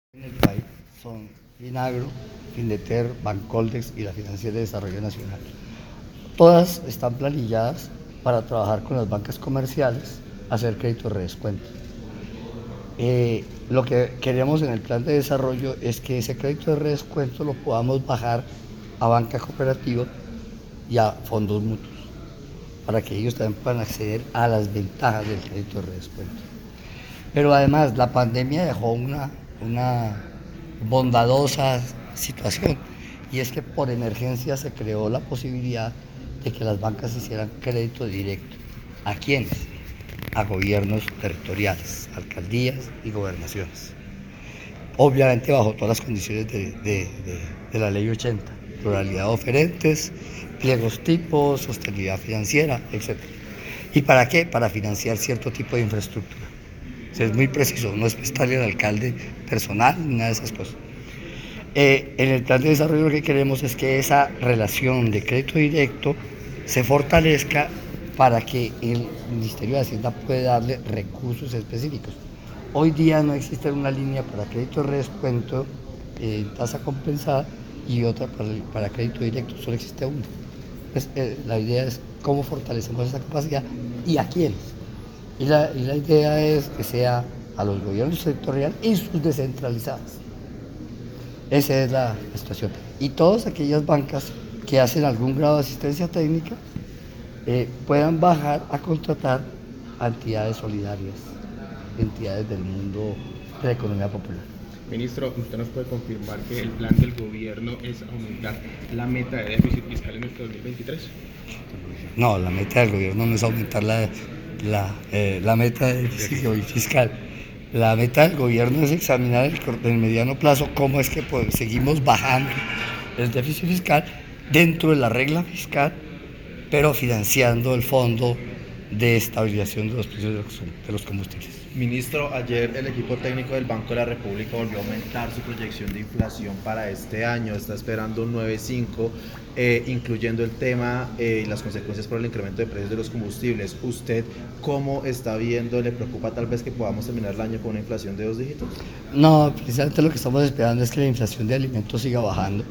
En el país son Finagro, Findeter, Bancoldex y la Financiera de Desarrollo Nacional. Todas están planilladas para trabajar con las bancas comerciales, hacer créditos de descuento. Lo que queremos en el plan de desarrollo es que ese crédito de descuento lo podamos bajar a banca cooperativa y a fondos mutuos, para que ellos también puedan acceder a las ventajas del crédito de descuento. Pero además la pandemia dejó una bondadosa situación, y es que por emergencia se creó la posibilidad de que las bancas hicieran crédito directo. ¿A quiénes? A gobiernos territoriales, alcaldías y gobernaciones. Obviamente bajo todas las condiciones de la ley 80, pluralidad de oferentes, pliegos tipos, sostenibilidad financiera, etc. ¿Y para qué? Para financiar cierto tipo de infraestructura. O sea, es muy preciso, no es prestarle al alcalde personal ni nada de esas cosas. En el plan de desarrollo lo que queremos es que esa relación de crédito directo se fortalezca para que el Ministerio de Hacienda pueda darle recursos específicos. Hoy día no existe una línea para crédito de descuento en tasa compensada y otra para crédito directo, solo existe una. Pues, la idea es cómo fortalecemos esa capacidad y a quiénes. Y la idea es que sea a los gobiernos sectoriales y sus descentralizadas. Esa es la situación. Y todas aquellas bancas que hacen algún grado de asistencia técnica puedan bajar a contratar a entidades solidarias, entidades del mundo de la economía popular. Ministro, ¿usted nos puede confirmar que el plan del gobierno es aumentar la meta de déficit fiscal en este 2023? No, la meta del gobierno no es aumentar la meta de déficit fiscal. La meta del gobierno es examinar en el mediano plazo cómo es que seguimos bajando el déficit fiscal dentro de la regla fiscal, pero financiando el fondo de estabilización de los precios de los combustibles. Ministro, ayer el equipo técnico del Banco de la República volvió a aumentar su proyección de inflación para este año, está esperando un 9,5, incluyendo el tema y las consecuencias por el incremento de precios de los combustibles. ¿Usted cómo está viendo? ¿Le preocupa tal vez que podamos terminar el año con una inflación de 2 dígitos? No, precisamente lo que estamos esperando es que la inflación de alimentos siga bajando,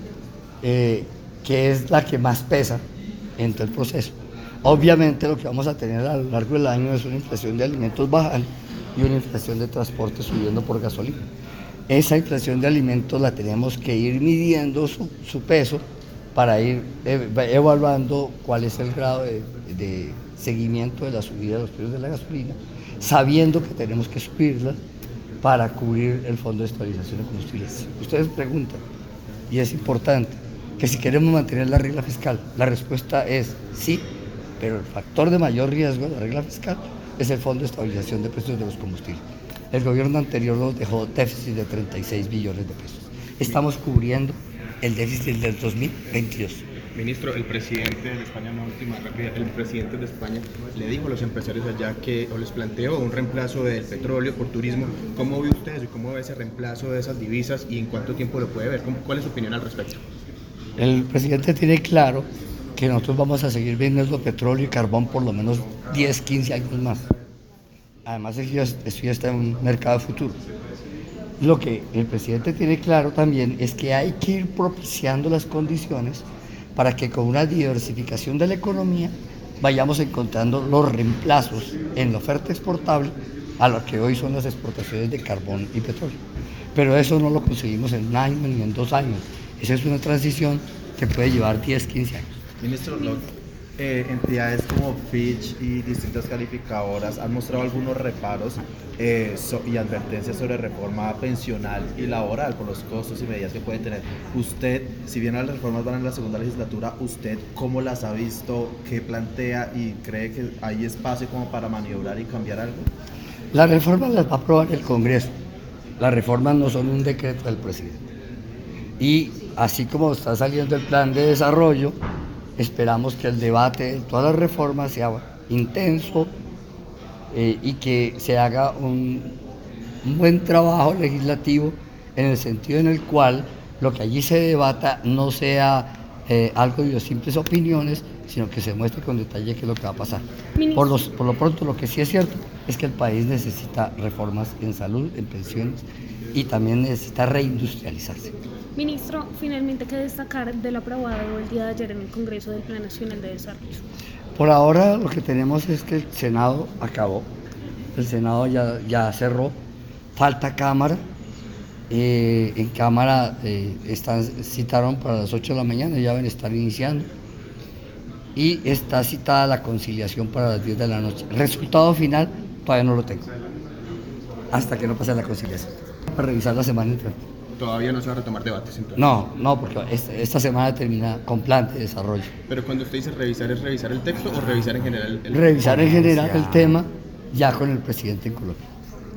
que es la que más pesa en todo el proceso. Obviamente lo que vamos a tener a lo largo del año es una inflación de alimentos bajando y una inflación de transporte subiendo por gasolina. Esa inflación de alimentos la tenemos que ir midiendo su peso para ir evaluando cuál es el grado de seguimiento de la subida de los precios de la gasolina, sabiendo que tenemos que subirla para cubrir el Fondo de Estabilización de Combustibles. Ustedes preguntan, y es importante, que si queremos mantener la regla fiscal, la respuesta es sí, pero el factor de mayor riesgo de la regla fiscal es el Fondo de Estabilización de Precios de los Combustibles. El gobierno anterior nos dejó déficit de 36 billones de pesos. Estamos cubriendo el déficit del 2022. Ministro, el presidente de España, una última rápida, el presidente de España le dijo a los empresarios allá que, o les planteó un reemplazo del petróleo por turismo. ¿Cómo ve usted eso y cómo ve ese reemplazo de esas divisas y en cuánto tiempo lo puede ver? ¿Cuál es su opinión al respecto? El presidente tiene claro que nosotros vamos a seguir vendiendo petróleo y carbón por lo menos 10, 15 años más. Además, esto ya está en un mercado futuro. Lo que el presidente tiene claro también es que hay que ir propiciando las condiciones para que con una diversificación de la economía vayamos encontrando los reemplazos en la oferta exportable a lo que hoy son las exportaciones de carbón y petróleo. Pero eso no lo conseguimos en un año ni en 2 años. Esa es una transición que puede llevar 10, 15 años. Ministro, entidades como Fitch y distintas calificadoras han mostrado algunos reparos y advertencias sobre reforma pensional y laboral por los costos y medidas que puede tener. Usted, si bien las reformas van en la segunda legislatura, ¿usted cómo las ha visto? ¿Qué plantea? ¿Y cree que hay espacio como para maniobrar y cambiar algo? Las reformas las va a aprobar el Congreso. Las reformas no son un decreto del presidente. Y así como está saliendo el plan de desarrollo, esperamos que el debate de todas las reformas sea intenso y que se haga un buen trabajo legislativo en el sentido en el cual lo que allí se debata no sea algo de simples opiniones, sino que se muestre con detalle qué es lo que va a pasar. Por lo pronto, lo que sí es cierto es que el país necesita reformas en salud, en pensiones y también necesita reindustrializarse. Ministro, finalmente, ¿qué destacar del aprobado el día de ayer en el Congreso del Plan Nacional de Desarrollo? Por ahora lo que tenemos es que el Senado acabó, el Senado ya cerró, falta Cámara, en Cámara citaron para las 8 de la mañana, ya van a estar iniciando, y está citada la conciliación para las 10 de la noche. Resultado final todavía no lo tengo, hasta que no pase la conciliación, para revisar la semana entrante. Todavía no se va a retomar debates entonces. No, porque esta semana termina con plan de desarrollo. Pero cuando usted dice revisar, ¿es revisar el texto o revisar en general Revisar en general el tema ya con el presidente en Colombia.